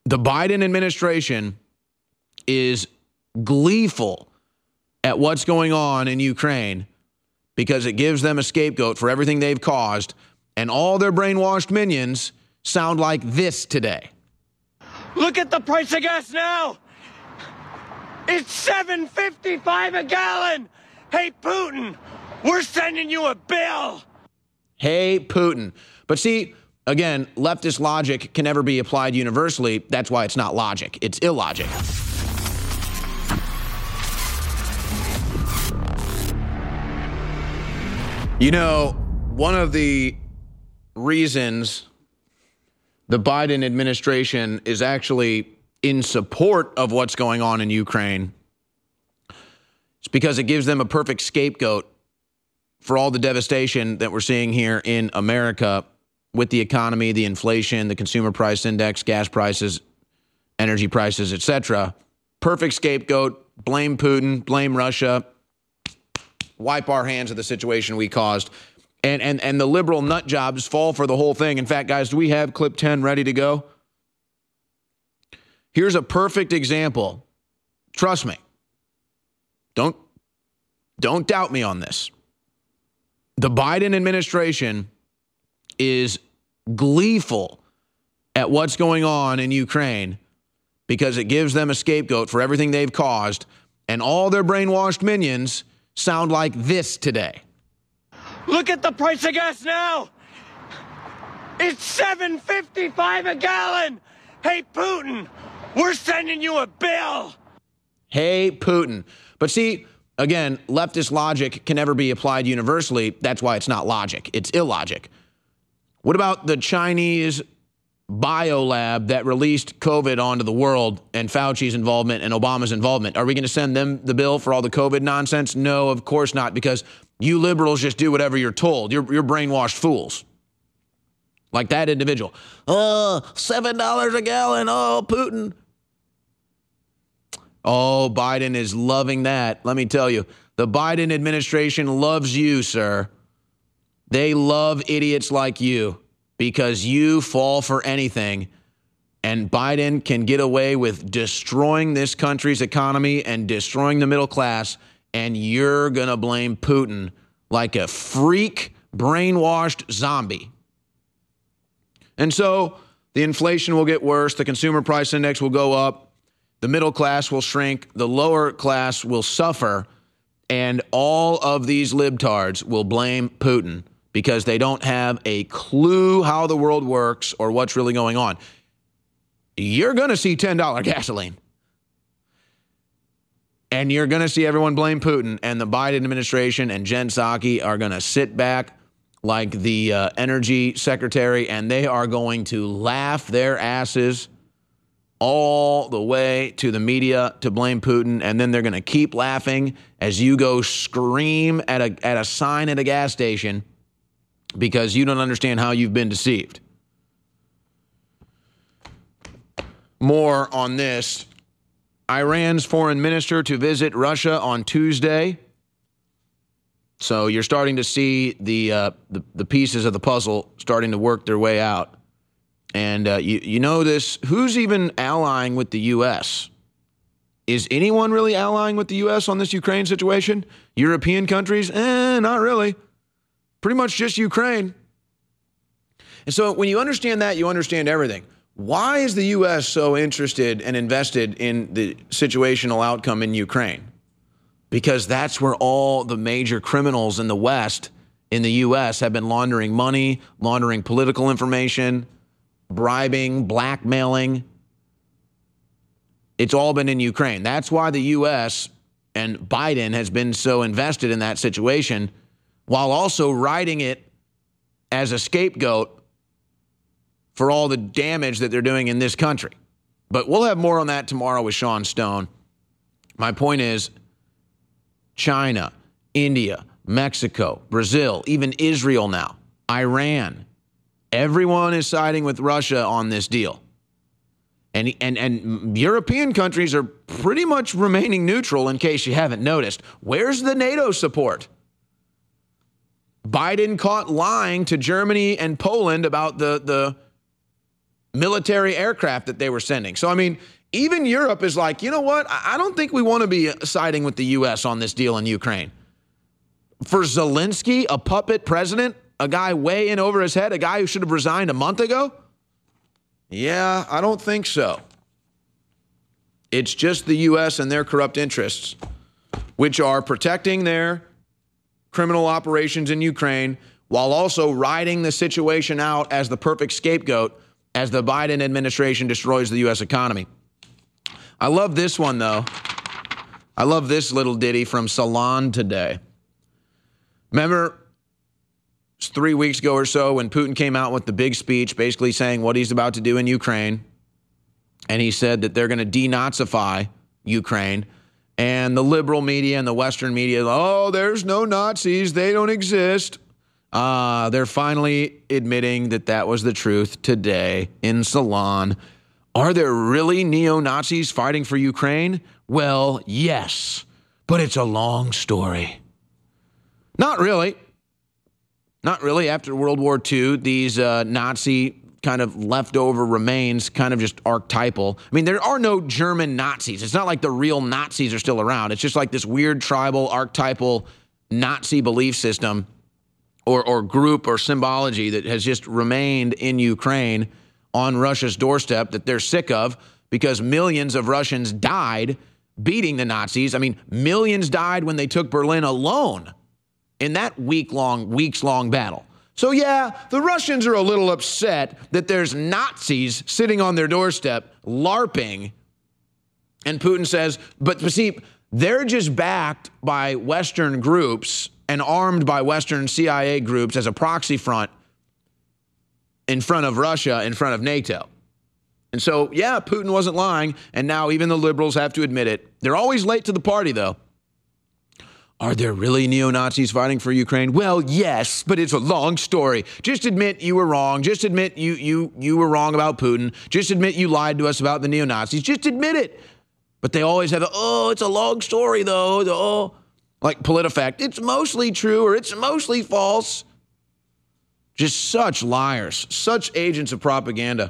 The Biden administration is gleeful at what's going on in Ukraine because it gives them a scapegoat for everything they've caused, and all their brainwashed minions sound like this today. Look at the price of gas now. It's $7.55 a gallon. Hey, Putin, we're sending you a bill. Hey, Putin. But see, again, leftist logic can never be applied universally. That's why it's not logic. It's illogic. You know, one of the reasons the Biden administration is actually in support of what's going on in Ukraine is because it gives them a perfect scapegoat for all the devastation that we're seeing here in America with the economy, the inflation, the consumer price index, gas prices, energy prices, etc. Perfect scapegoat. Blame Putin, blame Russia, wipe our hands of the situation we caused. And the liberal nut jobs fall for the whole thing. In fact, guys, do we have clip 10 ready to go? Here's a perfect example. Trust me. Don't doubt me on this. The Biden administration is gleeful at what's going on in Ukraine because it gives them a scapegoat for everything they've caused, and all their brainwashed minions sound like this today. Look at the price of gas now. It's $7.55 a gallon. Hey, Putin, we're sending you a bill. Hey, Putin. But see, again, leftist logic can never be applied universally. That's why it's not logic. It's illogic. What about the Chinese biolab that released COVID onto the world and Fauci's involvement and Obama's involvement? Are we going to send them the bill for all the COVID nonsense? No, of course not, because you liberals just do whatever you're told. You're brainwashed fools. Like that individual. $7 a gallon. Oh, Putin. Oh, Biden is loving that. Let me tell you, the Biden administration loves you, sir. They love idiots like you because you fall for anything. And Biden can get away with destroying this country's economy and destroying the middle class. And you're going to blame Putin like a freak, brainwashed zombie. And so the inflation will get worse. The consumer price index will go up. The middle class will shrink. The lower class will suffer. And all of these libtards will blame Putin because they don't have a clue how the world works or what's really going on. You're going to see $10 gasoline. And you're going to see everyone blame Putin, and the Biden administration and Jen Psaki are going to sit back like the energy secretary, and they are going to laugh their asses all the way to the media to blame Putin, and then they're going to keep laughing as you go scream at a sign at a gas station because you don't understand how you've been deceived. More on this. Iran's foreign minister to visit Russia on Tuesday. So you're starting to see the pieces of the puzzle starting to work their way out. And you know this, who's even allying with the U.S.? Is anyone really allying with the U.S. on this Ukraine situation? European countries? Not really. Pretty much just Ukraine. And so when you understand that, you understand everything. Why is the U.S. so interested and invested in the situational outcome in Ukraine? Because that's where all the major criminals in the West, in the U.S., have been laundering money, laundering political information, bribing, blackmailing. It's all been in Ukraine. That's why the U.S. and Biden has been so invested in that situation, while also riding it as a scapegoat for all the damage that they're doing in this country. But we'll have more on that tomorrow with Sean Stone. My point is, China, India, Mexico, Brazil, even Israel now, Iran, everyone is siding with Russia on this deal. And European countries are pretty much remaining neutral, in case you haven't noticed. Where's the NATO support? Biden caught lying to Germany and Poland about the military aircraft that they were sending. So, I mean, even Europe is like, you know what? I don't think we want to be siding with the U.S. on this deal in Ukraine. For Zelensky, a puppet president, a guy way in over his head, a guy who should have resigned a month ago? Yeah, I don't think so. It's just the U.S. and their corrupt interests, which are protecting their criminal operations in Ukraine while also riding the situation out as the perfect scapegoat as the Biden administration destroys the U.S. economy. I love this one, though. I love this little ditty from Salon today. Remember 3 weeks ago or so when Putin came out with the big speech basically saying what he's about to do in Ukraine, and he said that they're going to denazify Ukraine, and the liberal media and the Western media, oh, there's no Nazis, they don't exist. They're finally admitting that that was the truth today in Salon. Are there really neo-Nazis fighting for Ukraine? Well, yes, but it's a long story. Not really. Not really. After World War II, these Nazi kind of leftover remains, kind of just archetypal. I mean, there are no German Nazis. It's not like the real Nazis are still around. It's just like this weird tribal, archetypal Nazi belief system or group or symbology that has just remained in Ukraine on Russia's doorstep that they're sick of because millions of Russians died beating the Nazis. I mean, millions died when they took Berlin alone in that weeks-long battle. So yeah, the Russians are a little upset that there's Nazis sitting on their doorstep LARPing. And Putin says, but see, they're just backed by Western groups and armed by Western CIA groups as a proxy front in front of Russia, in front of NATO. And so, yeah, Putin wasn't lying, and now even the liberals have to admit it. They're always late to the party, though. Are there really neo-Nazis fighting for Ukraine? Well, yes, but it's a long story. Just admit you were wrong. Just admit you were wrong about Putin. Just admit you lied to us about the neo-Nazis. Just admit it. But they always have it's a long story, though. Like PolitiFact, it's mostly true or it's mostly false. Just such liars, such agents of propaganda.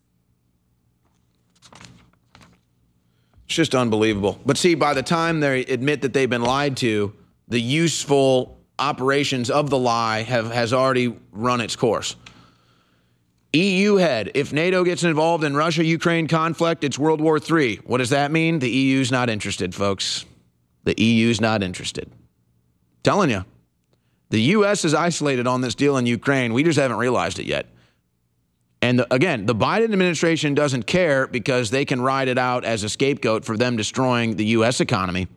It's just unbelievable. But see, by the time they admit that they've been lied to, the useful operations of the lie has already run its course. EU head, if NATO gets involved in Russia-Ukraine conflict, it's World War III. What does that mean? The EU's not interested, folks. The EU's not interested. Telling you. The U.S. is isolated on this deal in Ukraine. We just haven't realized it yet. And again, the Biden administration doesn't care because they can ride it out as a scapegoat for them destroying the U.S. economy.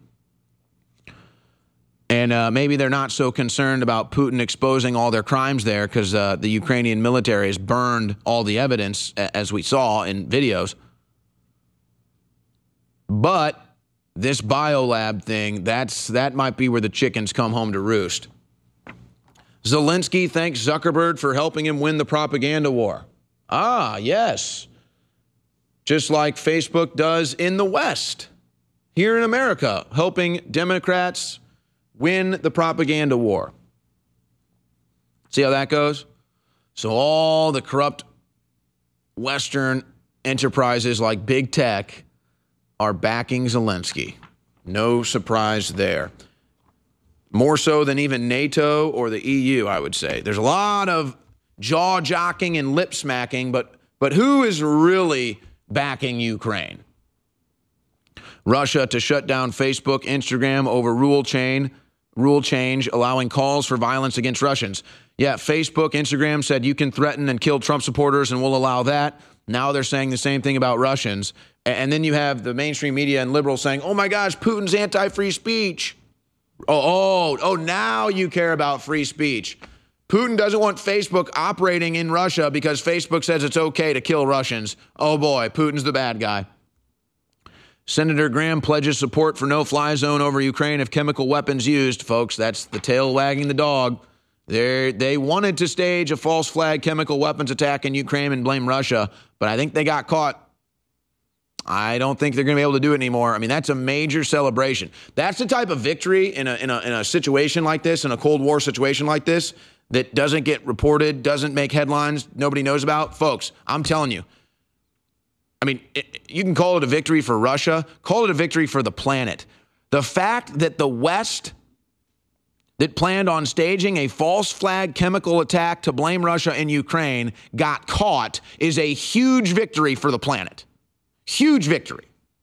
And maybe they're not so concerned about Putin exposing all their crimes there because the Ukrainian military has burned all the evidence, as we saw in videos. But this biolab thing, that might be where the chickens come home to roost. Zelensky thanks Zuckerberg for helping him win the propaganda war. Ah, yes. Just like Facebook does in the West, here in America, helping Democrats win the propaganda war. See how that goes? So all the corrupt Western enterprises like big tech are backing Zelensky. No surprise there. More so than even NATO or the EU, I would say. There's a lot of jaw-jocking and lip-smacking, but who is really backing Ukraine? Russia to shut down Facebook, Instagram over rule change, allowing calls for violence against Russians. Yeah, Facebook, Instagram said you can threaten and kill Trump supporters and we'll allow that. Now they're saying the same thing about Russians. And then you have the mainstream media and liberals saying, oh my gosh, Putin's anti-free speech. Oh, now you care about free speech. Putin doesn't want Facebook operating in Russia because Facebook says it's okay to kill Russians. Oh boy, Putin's the bad guy. Senator Graham pledges support for no-fly zone over Ukraine if chemical weapons used. Folks, that's the tail wagging the dog. They wanted to stage a false flag chemical weapons attack in Ukraine and blame Russia, but I think they got caught. I don't think they're going to be able to do it anymore. I mean, that's a major celebration. That's the type of victory in a situation like this, in a Cold War situation like this, that doesn't get reported, doesn't make headlines, nobody knows about. Folks, I'm telling you, I mean, you can call it a victory for Russia, call it a victory for the planet. The fact that the West that planned on staging a false flag chemical attack to blame Russia in Ukraine got caught is a huge victory for the planet. Huge victory.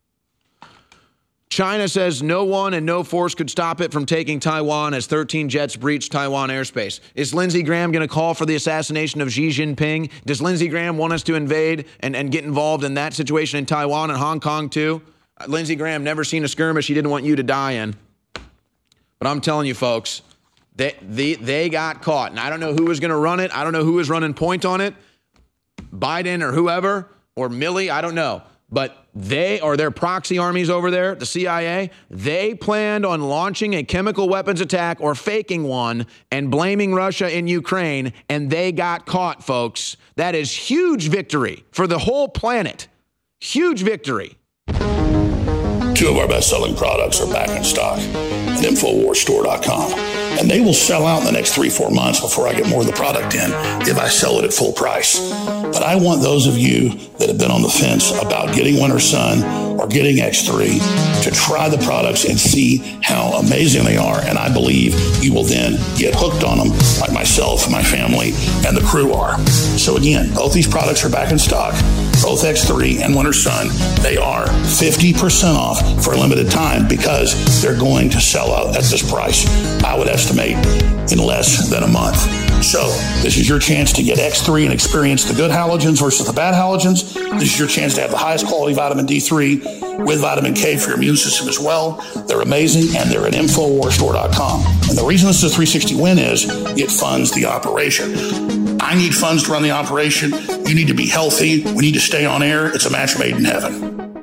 China says no one and no force could stop it from taking Taiwan as 13 jets breached Taiwan airspace. Is Lindsey Graham going to call for the assassination of Xi Jinping? Does Lindsey Graham want us to invade and get involved in that situation in Taiwan and Hong Kong too? Lindsey Graham never seen a skirmish he didn't want you to die in. But I'm telling you, folks, they got caught. And I don't know who was going to run it. I don't know who was running point on it. Biden or whoever, or Milley, I don't know. But they or their proxy armies over there, the CIA, they planned on launching a chemical weapons attack or faking one and blaming Russia in Ukraine, and they got caught, folks. That is huge victory for the whole planet. Huge victory. 2 of our best-selling products are back in stock at InfoWarsStore.com. And they will sell out in the next 3-4 months before I get more of the product in if I sell it at full price. But I want those of you that have been on the fence about getting Winter Sun or getting X3 to try the products and see how amazing they are. And I believe you will then get hooked on them like myself, my family, and the crew are. So again, both these products are back in stock. Both X3 and Winter Sun, they are 50% off for a limited time because they're going to sell out at this price. I would estimate in less than a month. So this is your chance to get X3 and experience the good halogens versus the bad halogens. This is your chance to have the highest quality vitamin D3 with vitamin K for your immune system as well. They're amazing, and they're at InfoWarsStore.com. And the reason this is a 360 win is it funds the operation. I need funds to run the operation. You need to be healthy. We need to stay on air. It's a match made in heaven.